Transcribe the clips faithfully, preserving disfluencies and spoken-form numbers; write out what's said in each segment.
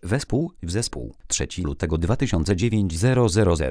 Wespół w zespół trzeciego lutego dwa tysiące dziewiątego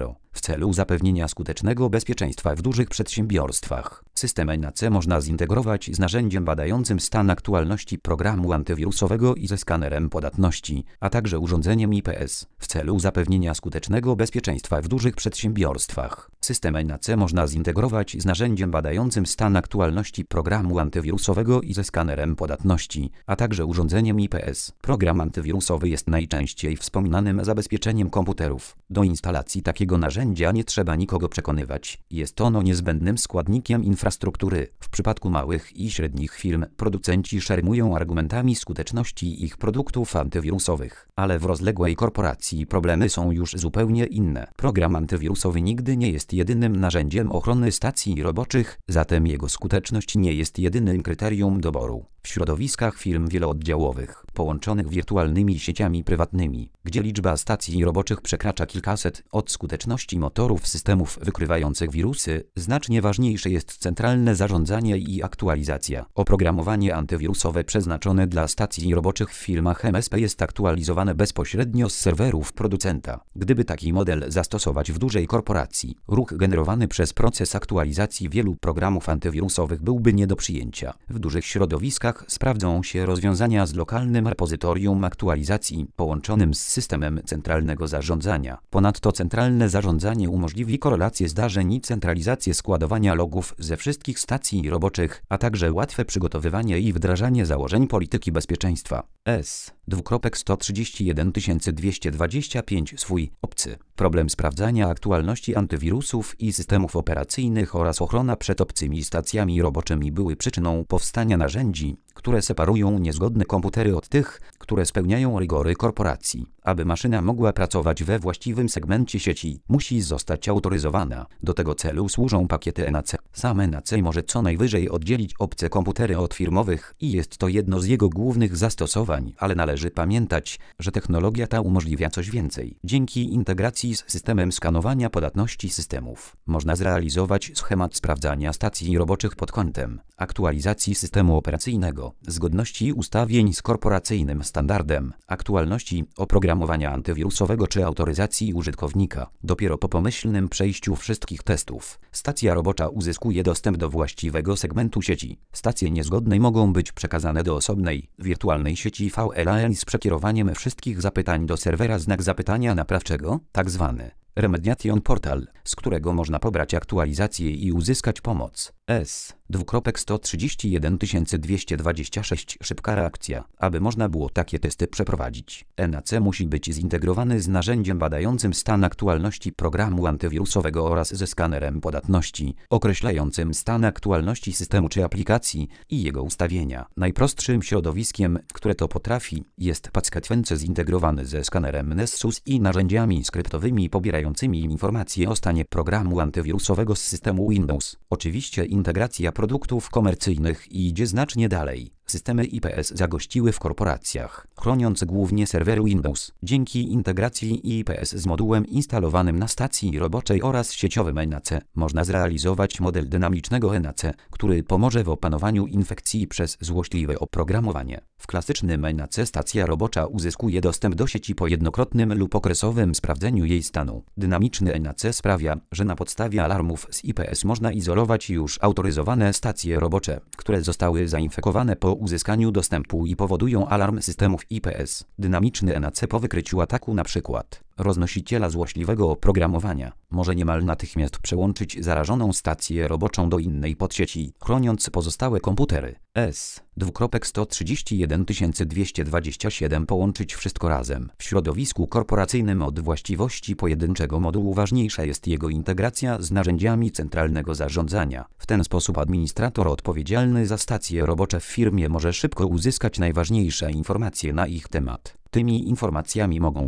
w celu zapewnienia skutecznego bezpieczeństwa w dużych przedsiębiorstwach. System N A C można zintegrować z narzędziem badającym stan aktualności programu antywirusowego i ze skanerem podatności, a także urządzeniem I P S. W celu zapewnienia skutecznego bezpieczeństwa w dużych przedsiębiorstwach. System N A C można zintegrować z narzędziem badającym stan aktualności programu antywirusowego i ze skanerem podatności, a także urządzeniem I P S. Program antywirusowy jest najczęściej wspominanym zabezpieczeniem komputerów. Do instalacji takiego narzędzia nie trzeba nikogo przekonywać. Jest ono niezbędnym składnikiem infrastruktury. W przypadku małych i średnich firm producenci szermują argumentami skuteczności ich produktów antywirusowych, ale w rozległej korporacji problemy są już zupełnie inne. Program antywirusowy nigdy nie jest jedynym narzędziem ochrony stacji roboczych, zatem jego skuteczność nie jest jedynym kryterium doboru. W środowiskach firm wielooddziałowych, połączonych wirtualnymi sieciami prywatnymi, gdzie liczba stacji roboczych przekracza kilkaset, od skuteczności motorów systemów wykrywających wirusy, znacznie ważniejsze jest centralne zarządzanie i aktualizacja. Oprogramowanie antywirusowe przeznaczone dla stacji roboczych w firmach M S P jest aktualizowane bezpośrednio z serwerów producenta. Gdyby taki model zastosować w dużej korporacji, ruch generowany przez proces aktualizacji wielu programów antywirusowych byłby nie do przyjęcia. W dużych środowiskach sprawdzą się rozwiązania z lokalnym repozytorium aktualizacji połączonym z systemem centralnego zarządzania. Ponadto centralne zarządzanie umożliwi korelację zdarzeń i centralizację składowania logów ze wszystkich stacji roboczych, a także łatwe przygotowywanie i wdrażanie założeń polityki bezpieczeństwa. S sto trzydzieści jeden tysięcy dwieście dwadzieścia pięć swój obcy. Problem sprawdzania aktualności antywirusów i systemów operacyjnych oraz ochrona przed obcymi stacjami roboczymi były przyczyną powstania narzędzi, które separują niezgodne komputery od tych, które spełniają rygory korporacji. Aby maszyna mogła pracować we właściwym segmencie sieci, musi zostać autoryzowana. Do tego celu służą pakiety N A C. Sam N A C może co najwyżej oddzielić obce komputery od firmowych i jest to jedno z jego głównych zastosowań, ale należy pamiętać, że technologia ta umożliwia coś więcej. Dzięki integracji z systemem skanowania podatności systemów, można zrealizować schemat sprawdzania stacji roboczych pod kątem aktualizacji systemu operacyjnego, zgodności ustawień z korporacyjnym standardem, aktualności oprogramowania antywirusowego czy autoryzacji użytkownika. Dopiero po pomyślnym przejściu wszystkich testów, stacja robocza uzyskuje dostęp do właściwego segmentu sieci. Stacje niezgodne mogą być przekazane do osobnej, wirtualnej sieci V L A N z przekierowaniem wszystkich zapytań do serwera znak zapytania naprawczego, tzw. Remediation Portal, z którego można pobrać aktualizację i uzyskać pomoc. S sto trzydzieści jeden tysięcy dwieście dwadzieścia sześć Szybka reakcja. Aby można było takie testy przeprowadzić, N A C musi być zintegrowany z narzędziem badającym stan aktualności programu antywirusowego oraz ze skanerem podatności, określającym stan aktualności systemu czy aplikacji i jego ustawienia. Najprostszym środowiskiem, które to potrafi, jest Packetfence zintegrowany ze skanerem Nessus i narzędziami skryptowymi pobierającymi informacje o stanie programu antywirusowego z systemu Windows. Oczywiście integracja produktów komercyjnych idzie znacznie dalej. Systemy I P S zagościły w korporacjach, chroniąc głównie serwery Windows. Dzięki integracji I P S z modułem instalowanym na stacji roboczej oraz sieciowym N A C, można zrealizować model dynamicznego N A C, który pomoże w opanowaniu infekcji przez złośliwe oprogramowanie. W klasycznym N A C stacja robocza uzyskuje dostęp do sieci po jednokrotnym lub okresowym sprawdzeniu jej stanu. Dynamiczny N A C sprawia, że na podstawie alarmów z I P S można izolować już autoryzowane stacje robocze, które zostały zainfekowane po uzyskaniu dostępu i powodują alarm systemów I P S. Dynamiczny N A C po wykryciu ataku np. roznosiciela złośliwego oprogramowania może niemal natychmiast przełączyć zarażoną stację roboczą do innej podsieci, chroniąc pozostałe komputery. S sto trzydzieści jeden tysięcy dwieście dwadzieścia siedem Połączyć wszystko razem. W środowisku korporacyjnym od właściwości pojedynczego modułu ważniejsza jest jego integracja z narzędziami centralnego zarządzania. W ten sposób administrator odpowiedzialny za stacje robocze w firmie może szybko uzyskać najważniejsze informacje na ich temat. Tymi informacjami mogą być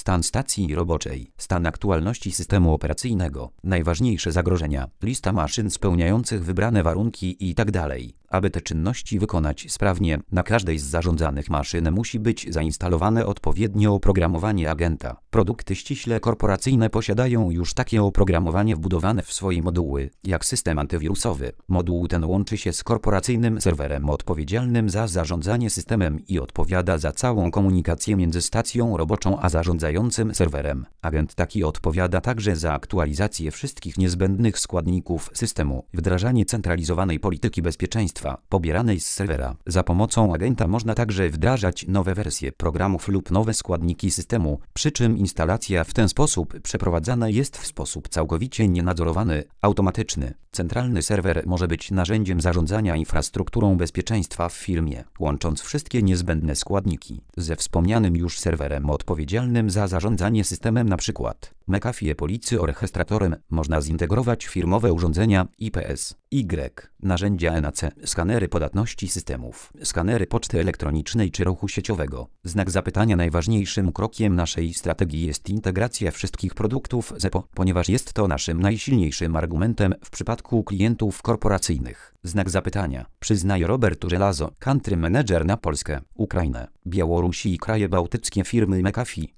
Stan stacji roboczej. Stan aktualności systemu operacyjnego. Najważniejsze zagrożenia. Lista maszyn spełniających wybrane warunki itd. Aby te czynności wykonać sprawnie, na każdej z zarządzanych maszyn musi być zainstalowane odpowiednie oprogramowanie agenta. Produkty ściśle korporacyjne posiadają już takie oprogramowanie wbudowane w swoje moduły, jak system antywirusowy. Moduł ten łączy się z korporacyjnym serwerem odpowiedzialnym za zarządzanie systemem i odpowiada za całą komunikację między stacją roboczą a zarządzającym serwerem. Agent taki odpowiada także za aktualizację wszystkich niezbędnych składników systemu, wdrażanie centralizowanej polityki bezpieczeństwa pobieranej z serwera. Za pomocą agenta można także wdrażać nowe wersje programów lub nowe składniki systemu, przy czym instalacja w ten sposób przeprowadzana jest w sposób całkowicie nienadzorowany, automatyczny. Centralny serwer może być narzędziem zarządzania infrastrukturą bezpieczeństwa w firmie, łącząc wszystkie niezbędne składniki ze wspomnianym już serwerem odpowiedzialnym za zarządzanie systemem, np. McAfee Policy orchestratorem. Można zintegrować firmowe urządzenia I P S Y, narzędzia N A C, skanery podatności systemów, skanery poczty elektronicznej czy ruchu sieciowego. Znak zapytania. Najważniejszym krokiem naszej strategii jest integracja wszystkich produktów Z E P O, ponieważ jest to naszym najsilniejszym argumentem w przypadku klientów korporacyjnych. Znak zapytania. Przyznaje Robert Żelazo, Country Manager na Polskę, Ukrainę, Białorusi i kraje bałtyckie firmy McAfee.